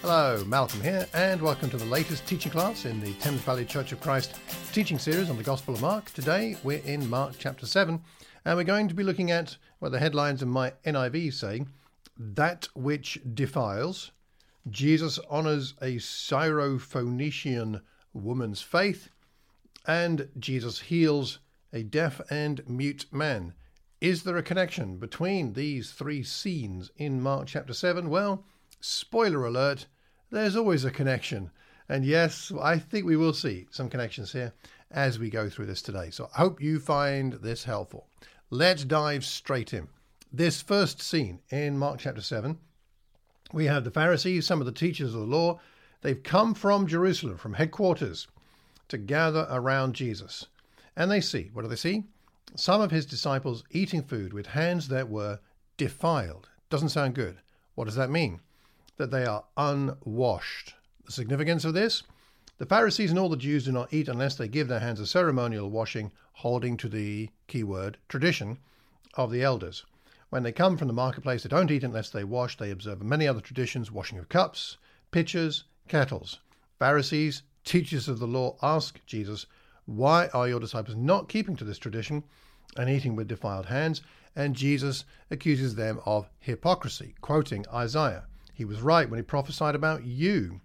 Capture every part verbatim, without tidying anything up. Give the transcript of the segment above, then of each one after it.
Hello, Malcolm here, and welcome to the latest teaching class in the Thames Valley Church of Christ teaching series on the Gospel of Mark. Today we're in Mark chapter seven, and we're going to be looking at what the headlines in my N I V say: that which defiles. Jesus honours a Syrophoenician woman's faith, and Jesus heals a deaf and mute man. Is there a connection between these three scenes in Mark chapter seven? Well, spoiler alert, there's always a connection. And yes, I think we will see some connections here as we go through this today. So I hope you find this helpful. Let's dive straight in. This first scene in Mark chapter seven, we have the Pharisees, some of the teachers of the law. They've come from Jerusalem, from headquarters, to gather around Jesus. And they see, what do they see? Some of his disciples eating food with hands that were defiled. Doesn't sound good. What does that mean? That they are unwashed. The significance of this? The Pharisees and all the Jews do not eat unless they give their hands a ceremonial washing, holding to the keyword tradition of the elders. When they come from the marketplace, they don't eat unless they wash. They observe many other traditions: washing of cups, pitchers, kettles. Pharisees, teachers of the law, ask Jesus, why are your disciples not keeping to this tradition and eating with defiled hands? And Jesus accuses them of hypocrisy, quoting Isaiah. He was right when he prophesied about you.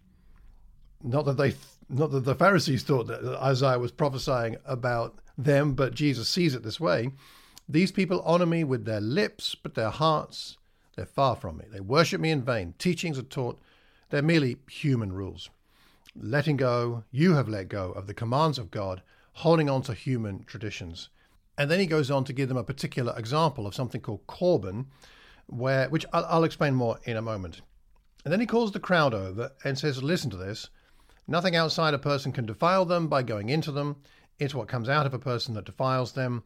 Not that they, not that the Pharisees thought that Isaiah was prophesying about them, but Jesus sees it this way. These people honor me with their lips, but their hearts, they're far from me. They worship me in vain. Teachings are taught. They're merely human rules. Letting go, you have let go of the commands of God, holding on to human traditions. And then he goes on to give them a particular example of something called Corban, where, which I'll, I'll explain more in a moment. And then he calls the crowd over and says, listen to this. Nothing outside a person can defile them by going into them. It's what comes out of a person that defiles them.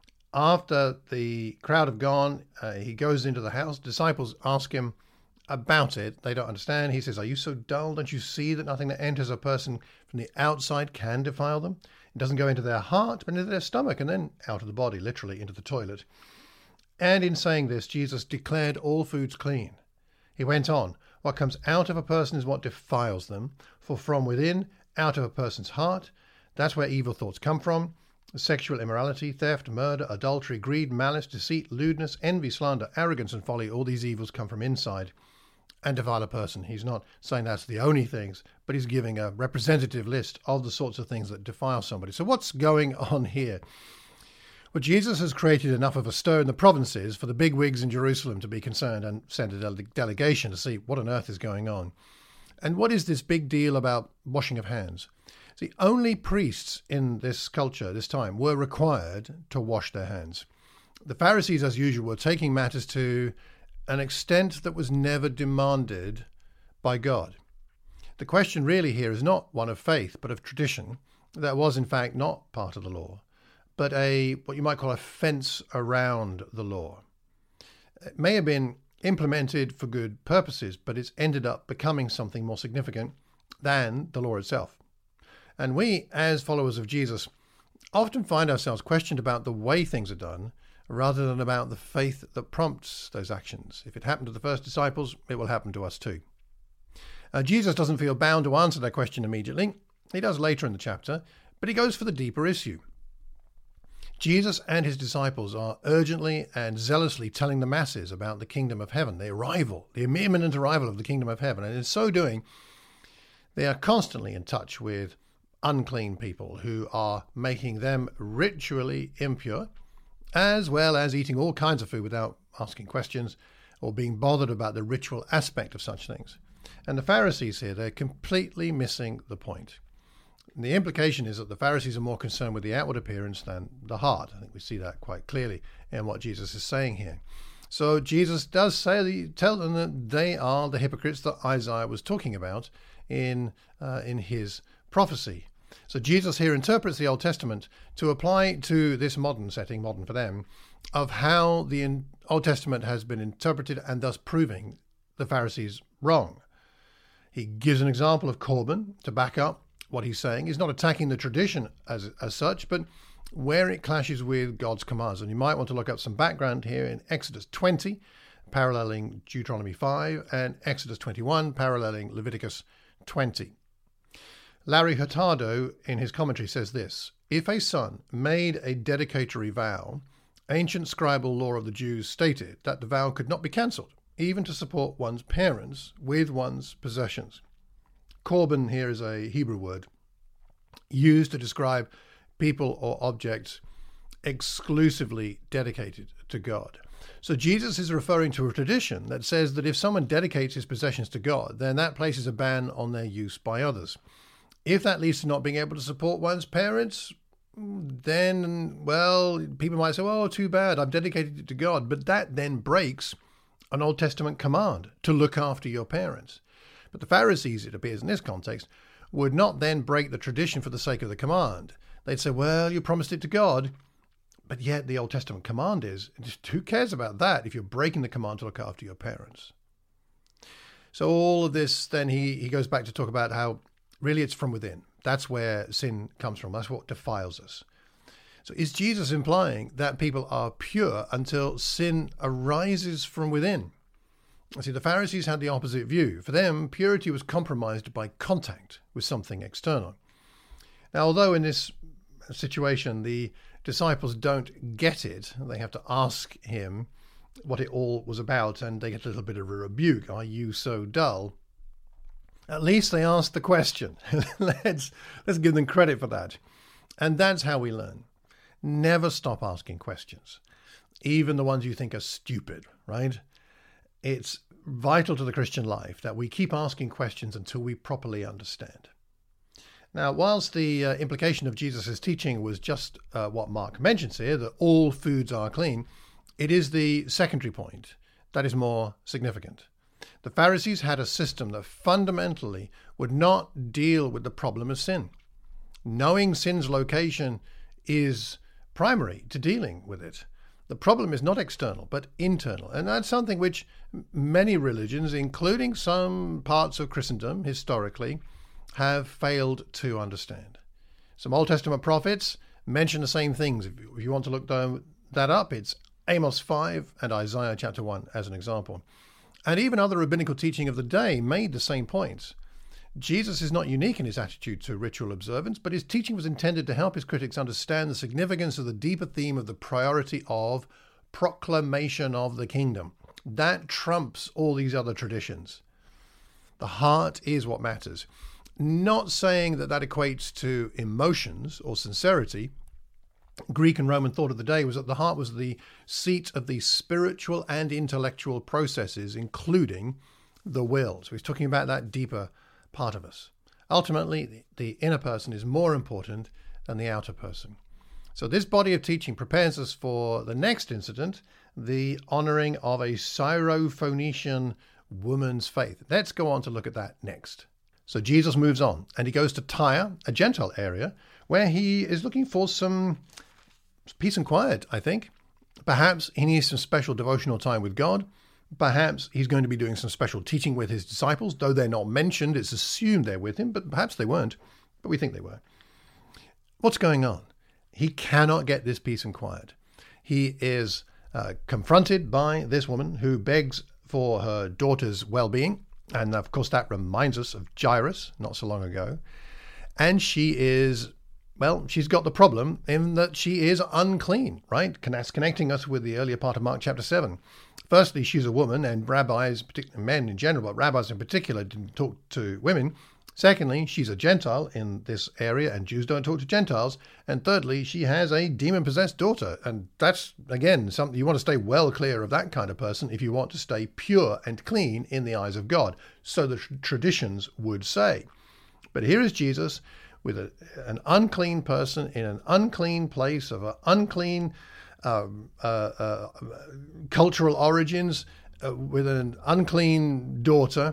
After the crowd have gone, uh, he goes into the house. Disciples ask him about it. They don't understand. He says, are you so dull? Don't you see that nothing that enters a person from the outside can defile them? It doesn't go into their heart, but into their stomach and then out of the body, literally into the toilet. And in saying this, Jesus declared all foods clean. He went on, what comes out of a person is what defiles them, for from within, out of a person's heart, that's where evil thoughts come from: sexual immorality, theft, murder, adultery, greed, malice, deceit, lewdness, envy, slander, arrogance, and folly. All these evils come from inside and defile a person. He's not saying that's the only things, but he's giving a representative list of the sorts of things that defile somebody. So what's going on here? Well, Jesus has created enough of a stir in the provinces for the bigwigs in Jerusalem to be concerned and send a dele- delegation to see what on earth is going on. And what is this big deal about washing of hands? See, only priests in this culture, this time, were required to wash their hands. The Pharisees, as usual, were taking matters to an extent that was never demanded by God. The question really here is not one of faith, but of tradition. That was, in fact, not part of the law, but a what you might call a fence around the law. It may have been implemented for good purposes, but it's ended up becoming something more significant than the law itself. And we, as followers of Jesus, often find ourselves questioned about the way things are done rather than about the faith that prompts those actions. If it happened to the first disciples, it will happen to us too. Uh, Jesus doesn't feel bound to answer that question immediately. He does later in the chapter, but he goes for the deeper issue. Jesus and his disciples are urgently and zealously telling the masses about the kingdom of heaven, the arrival, the imminent arrival of the kingdom of heaven. And in so doing, they are constantly in touch with unclean people who are making them ritually impure, as well as eating all kinds of food without asking questions or being bothered about the ritual aspect of such things. And the Pharisees here, they're completely missing the point. And the implication is that the Pharisees are more concerned with the outward appearance than the heart. I think we see that quite clearly in what Jesus is saying here. So Jesus does say, tell them that they are the hypocrites that Isaiah was talking about in uh, in his prophecy. So Jesus here interprets the Old Testament to apply to this modern setting, modern for them, of how the Old Testament has been interpreted and thus proving the Pharisees wrong. He gives an example of Corban to back up what he's saying. He's not attacking the tradition as as such, but where it clashes with God's commands. And you might want to look up some background here in Exodus twenty, paralleling Deuteronomy five, and Exodus twenty-one, paralleling Leviticus twenty. Larry Hurtado, in his commentary, says this: if a son made a dedicatory vow, ancient scribal law of the Jews stated that the vow could not be cancelled, even to support one's parents with one's possessions. Korban here is a Hebrew word used to describe people or objects exclusively dedicated to God. So Jesus is referring to a tradition that says that if someone dedicates his possessions to God, then that places a ban on their use by others. If that leads to not being able to support one's parents, then, well, people might say, oh, too bad, I've dedicated it to God. But that then breaks an Old Testament command to look after your parents. But the Pharisees, it appears in this context, would not then break the tradition for the sake of the command. They'd say, well, you promised it to God, but yet the Old Testament command is, just who cares about that if you're breaking the command to look after your parents? So all of this, then he, he goes back to talk about how really it's from within. That's where sin comes from. That's what defiles us. So is Jesus implying that people are pure until sin arises from within? See, the Pharisees had the opposite view. For them, purity was compromised by contact with something external. Now, although in this situation the disciples don't get it, they have to ask him what it all was about, and they get a little bit of a rebuke. Are you so dull? At least they asked the question. let's, let's give them credit for that. And that's how we learn. Never stop asking questions, even the ones you think are stupid, right? It's vital to the Christian life that we keep asking questions until we properly understand. Now, whilst the uh, implication of Jesus' teaching was just uh, what Mark mentions here, that all foods are clean, it is the secondary point that is more significant. The Pharisees had a system that fundamentally would not deal with the problem of sin. Knowing sin's location is primary to dealing with it. The problem is not external, but internal. And that's something which many religions, including some parts of Christendom historically, have failed to understand. Some Old Testament prophets mention the same things. If you, if you want to look that up, it's Amos five and Isaiah chapter one as an example. And even other rabbinical teaching of the day made the same points. Jesus is not unique in his attitude to ritual observance, but his teaching was intended to help his critics understand the significance of the deeper theme of the priority of proclamation of the kingdom. That trumps all these other traditions. The heart is what matters. Not saying that that equates to emotions or sincerity. Greek and Roman thought of the day was that the heart was the seat of the spiritual and intellectual processes, including the will. So he's talking about that deeper part of us. Ultimately, the, the inner person is more important than the outer person. So this body of teaching prepares us for the next incident, the honoring of a Syrophoenician woman's faith. Let's go on to look at that next. So Jesus moves on and he goes to Tyre, a Gentile area, where he is looking for some peace and quiet, I think. Perhaps he needs some special devotional time with God. Perhaps he's going to be doing some special teaching with his disciples, though they're not mentioned. It's assumed they're with him, but perhaps they weren't. But we think they were. What's going on? He cannot get this peace and quiet. He is uh, confronted by this woman who begs for her daughter's well-being. And of course, that reminds us of Jairus not so long ago. And she is, well, she's got the problem in that she is unclean, right? That's connecting us with the earlier part of Mark chapter seven. Firstly, she's a woman, and rabbis, particularly men in general, but rabbis in particular, didn't talk to women. Secondly, she's a Gentile in this area, and Jews don't talk to Gentiles. And thirdly, she has a demon-possessed daughter. And that's, again, something you want to stay well clear of that kind of person if you want to stay pure and clean in the eyes of God. So the tr- traditions would say. But here is Jesus with a, an unclean person in an unclean place of an unclean Um, uh, uh, cultural origins, uh, with an unclean daughter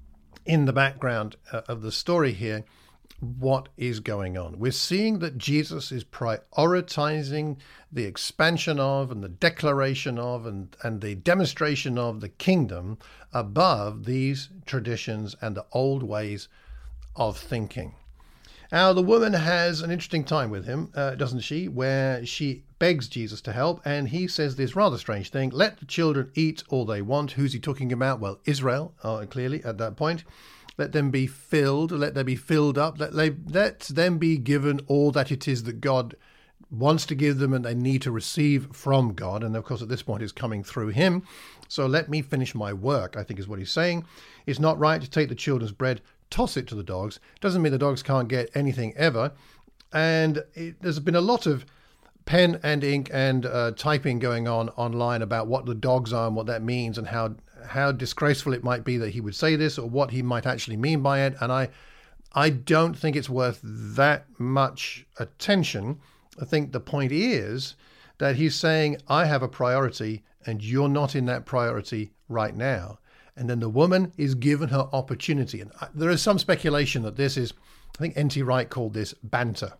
in the background uh, of the story here. What is going on? We're seeing that Jesus is prioritizing the expansion of and the declaration of and, and the demonstration of the kingdom above these traditions and the old ways of thinking. Now, the woman has an interesting time with him, uh, doesn't she, where she begs Jesus to help, and he says this rather strange thing: let the children eat all they want. Who's he talking about? Well, Israel, uh, clearly at that point. Let them be filled, let them be filled up, let, they, let them be given all that it is that God wants to give them and they need to receive from God. And of course, at this point, it's coming through him. So let me finish my work, I think is what he's saying. It's not right to take the children's bread, toss it to the dogs. Doesn't mean the dogs can't get anything ever. And it, there's been a lot of pen and ink and uh, typing going on online about what the dogs are and what that means and how how disgraceful it might be that he would say this or what he might actually mean by it. And I, I don't think it's worth that much attention. I think the point is that he's saying, I have a priority and you're not in that priority right now. And then the woman is given her opportunity. And there is some speculation that this is, I think N T Wright called this banter,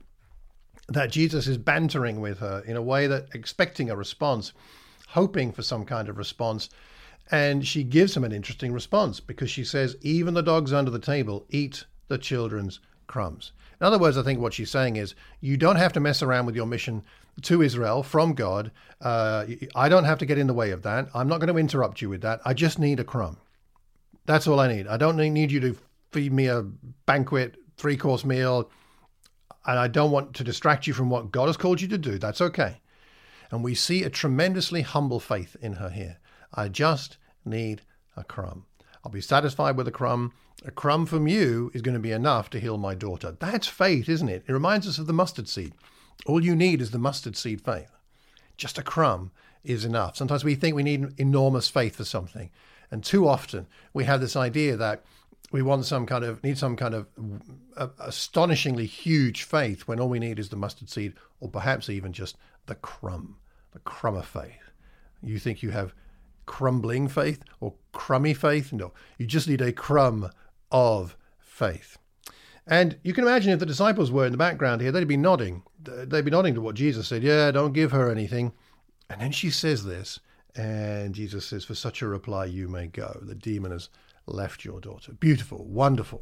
that Jesus is bantering with her in a way that expecting a response, hoping for some kind of response. And she gives him an interesting response because she says, even the dogs under the table eat the children's crumbs. In other words, I think what she's saying is, you don't have to mess around with your mission to Israel from God. Uh, I don't have to get in the way of that. I'm not going to interrupt you with that. I just need a crumb. That's all I need. I don't need you to feed me a banquet, three-course meal, and I don't want to distract you from what God has called you to do. That's okay. And we see a tremendously humble faith in her here. I just need a crumb. I'll be satisfied with a crumb. A crumb from you is going to be enough to heal my daughter. That's faith, isn't it? It reminds us of the mustard seed. All you need is the mustard seed faith. Just a crumb is enough. Sometimes we think we need enormous faith for something. And too often we have this idea that we want some kind of, need some kind of uh, astonishingly huge faith when all we need is the mustard seed, or perhaps even just the crumb, the crumb of faith. You think you have crumbling faith or crummy faith? No, you just need a crumb of faith. And you can imagine if the disciples were in the background here, they'd be nodding. They'd be nodding to what Jesus said. Yeah, don't give her anything. And then she says this, and Jesus says, for such a reply you may go. The demon has left your daughter. Beautiful, wonderful.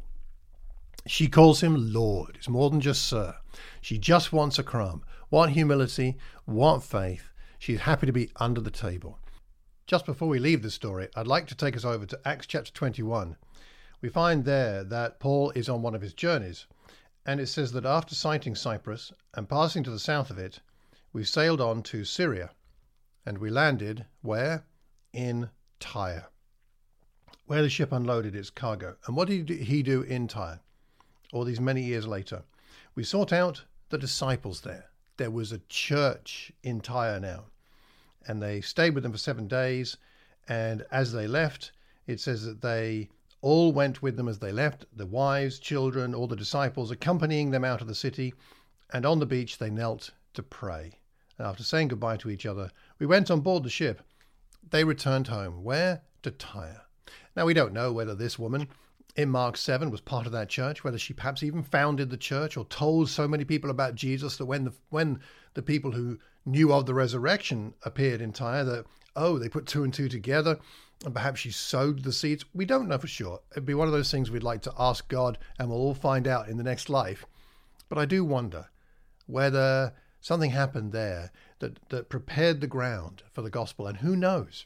She calls him Lord. It's more than just sir. She just wants a crumb. What humility, what faith. She's happy to be under the table. Just before we leave this story, I'd like to take us over to Acts chapter twenty-one. We find there that Paul is on one of his journeys, and it says that after sighting Cyprus and passing to the south of it, we sailed on to Syria, and we landed where? In Tyre, where the ship unloaded its cargo. And what did he do in Tyre? All these many years later, we sought out the disciples there. There was a church in Tyre now. And they stayed with them for seven days. And as they left, it says that they all went with them as they left, the wives, children, all the disciples, accompanying them out of the city. And on the beach, they knelt to pray. And after saying goodbye to each other, we went on board the ship. They returned home. Where? To Tyre. Now, we don't know whether this woman in Mark seven was part of that church, whether she perhaps even founded the church or told so many people about Jesus that when the, when the people who knew of the resurrection appeared in Tyre, that, oh, they put two and two together, and perhaps she sowed the seeds. We don't know for sure. It'd be one of those things we'd like to ask God, and we'll all find out in the next life. But I do wonder whether something happened there that, that prepared the ground for the gospel, and who knows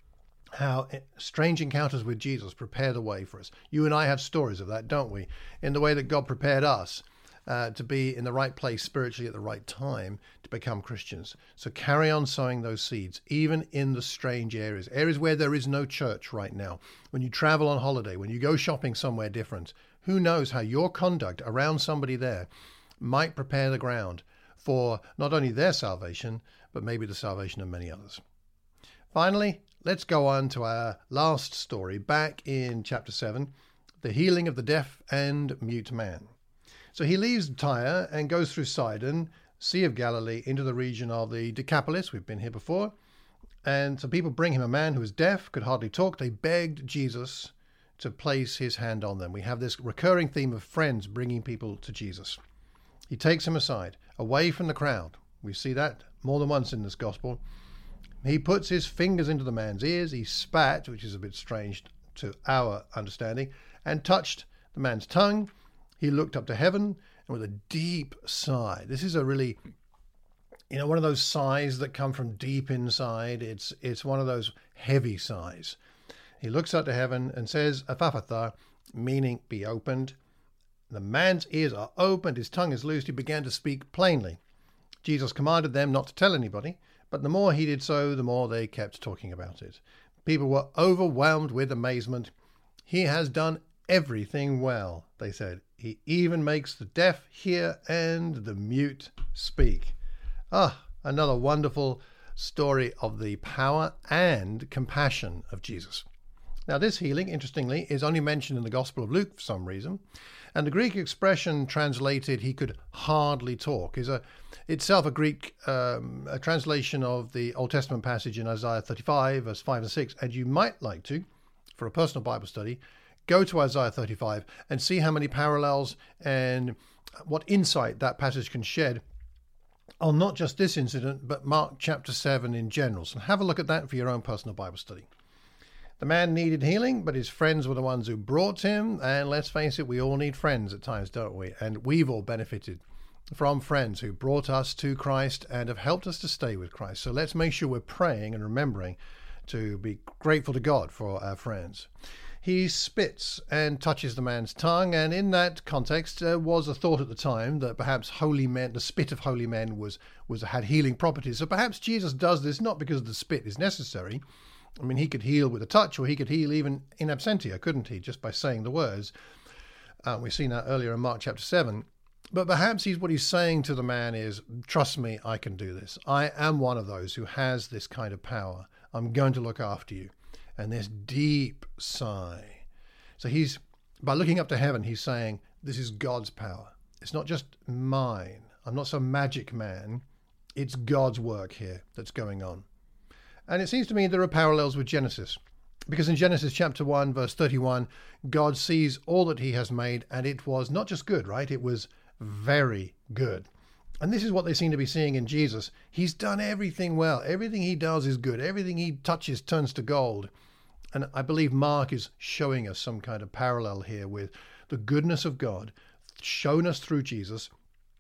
how strange encounters with Jesus prepare the way for us. You and I have stories of that, don't we? In the way that God prepared us uh, to be in the right place spiritually at the right time to become Christians. So carry on sowing those seeds, even in the strange areas, areas where there is no church right now. When you travel on holiday, when you go shopping somewhere different, who knows how your conduct around somebody there might prepare the ground for not only their salvation, but maybe the salvation of many others. Finally, let's go on to our last story back in chapter seven, the healing of the deaf and mute man. So he leaves Tyre and goes through Sidon, Sea of Galilee, into the region of the Decapolis. We've been here before. And some people bring him a man who was deaf, could hardly talk. They begged Jesus to place his hand on them. We have this recurring theme of friends bringing people to Jesus. He takes him aside, away from the crowd. We see that more than once in this gospel. He puts his fingers into the man's ears. He spat, which is a bit strange to our understanding, and touched the man's tongue. He looked up to heaven, and with a deep sigh, this is a really You know, one of those sighs that come from deep inside. It's it's one of those heavy sighs. He looks up to heaven and says, "Ephphatha," meaning be opened. The man's ears are opened, his tongue is loosed, he began to speak plainly. Jesus commanded them not to tell anybody, but the more he did so, the more they kept talking about it. People were overwhelmed with amazement. "He has done everything well," they said. "He even makes the deaf hear and the mute speak." Ah, another wonderful story of the power and compassion of Jesus. Now, this healing, interestingly, is only mentioned in the Gospel of Luke for some reason. And the Greek expression translated, "he could hardly talk," is a itself a Greek um, a translation of the Old Testament passage in Isaiah thirty-five, verse five and six. And you might like to, for a personal Bible study, go to Isaiah thirty-five and see how many parallels and what insight that passage can shed on not just this incident, but Mark chapter seven in general. So have a look at that for your own personal Bible study. The man needed healing, but his friends were the ones who brought him. And let's face it, we all need friends at times, don't we? And we've all benefited from friends who brought us to Christ and have helped us to stay with Christ. So let's make sure we're praying and remembering to be grateful to God for our friends. He spits and touches the man's tongue, and in that context there was a thought at the time that perhaps holy men, the spit of holy men was, was had healing properties. So perhaps Jesus does this not because the spit is necessary. I mean, he could heal with a touch, or he could heal even in absentia, couldn't he, just by saying the words. Uh, we've seen that earlier in Mark chapter seven. But perhaps he's, what he's saying to the man is, trust me, I can do this. I am one of those who has this kind of power. I'm going to look after you. And this deep sigh. So he's, by looking up to heaven, he's saying, this is God's power. It's not just mine. I'm not some magic man. It's God's work here that's going on. And it seems to me there are parallels with Genesis. Because in Genesis chapter one, verse thirty-one, God sees all that he has made, and it was not just good, right? It was very good. And this is what they seem to be seeing in Jesus. He's done everything well. Everything he does is good. Everything he touches turns to gold. And I believe Mark is showing us some kind of parallel here with the goodness of God shown us through Jesus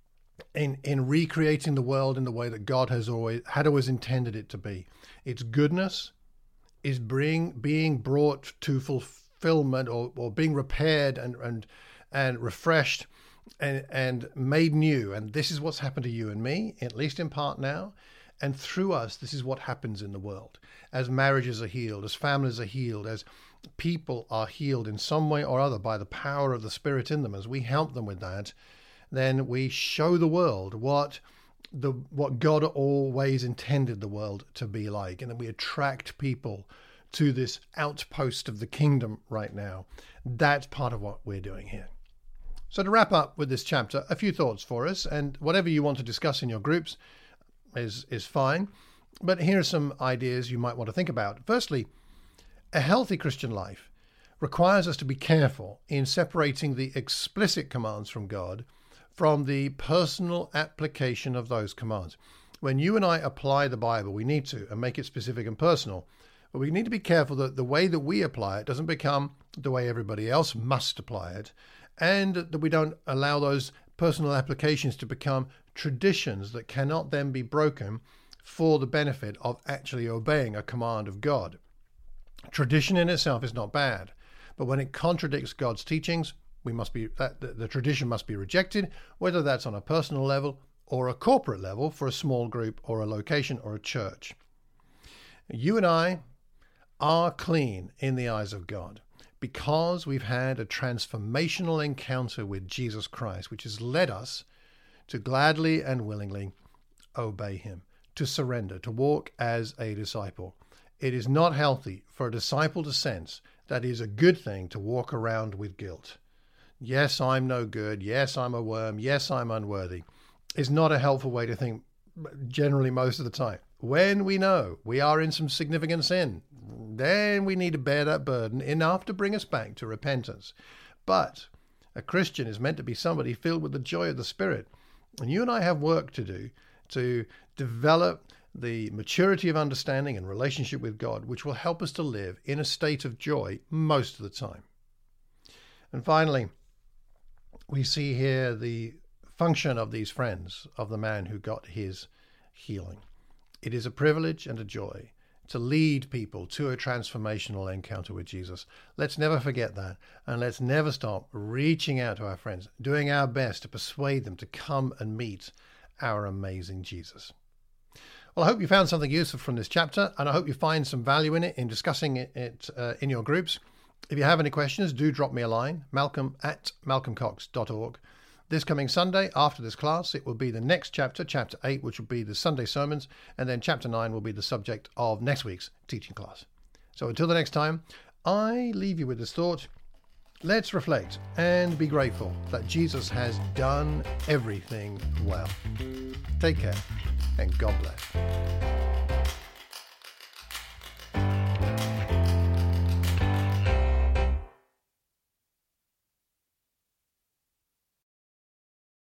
in, in recreating the world in the way that God has always had always intended it to be. Its goodness is bring, being brought to fulfillment, or, or being repaired and and and refreshed and, and made new. And this is what's happened to you and me, at least in part now. And through us, this is what happens in the world. As marriages are healed, as families are healed, as people are healed in some way or other by the power of the Spirit in them, as we help them with that, then we show the world what the what God always intended the world to be like, and then we attract people to this outpost of the kingdom right now. That's part of what we're doing here. So to wrap up with this chapter, a few thoughts for us, and whatever you want to discuss in your groups is is fine, but here are some ideas you might want to think about. Firstly, a healthy Christian life requires us to be careful in separating the explicit commands from God from the personal application of those commands. When you and I apply the Bible, we need to, and make it specific and personal. But we need to be careful that the way that we apply it doesn't become the way everybody else must apply it, and that we don't allow those personal applications to become traditions that cannot then be broken for the benefit of actually obeying a command of God. Tradition in itself is not bad, but when it contradicts God's teachings, we must be that the, the tradition must be rejected, whether that's on a personal level or a corporate level for a small group or a location or a church. You and I are clean in the eyes of God because we've had a transformational encounter with Jesus Christ, which has led us to gladly and willingly obey him, to surrender, to walk as a disciple. It is not healthy for a disciple to sense that it is a good thing to walk around with guilt. Yes, I'm no good. Yes, I'm a worm. Yes, I'm unworthy. Is not a helpful way to think generally most of the time. When we know we are in some significant sin, then we need to bear that burden enough to bring us back to repentance. But a Christian is meant to be somebody filled with the joy of the Spirit. And you and I have work to do to develop the maturity of understanding and relationship with God, which will help us to live in a state of joy most of the time. And finally, we see here the function of these friends of the man who got his healing. It is a privilege and a joy to lead people to a transformational encounter with Jesus. Let's never forget that, and let's never stop reaching out to our friends, doing our best to persuade them to come and meet our amazing Jesus. Well, I hope you found something useful from this chapter, and I hope you find some value in it in discussing it, it uh, in your groups. If you have any questions, do drop me a line, malcolm at malcolm cox dot org. This coming Sunday, after this class, it will be the next chapter, chapter eight, which will be the Sunday sermons, and then chapter nine will be the subject of next week's teaching class. So until the next time, I leave you with this thought. Let's reflect and be grateful that Jesus has done everything well. Take care, and God bless.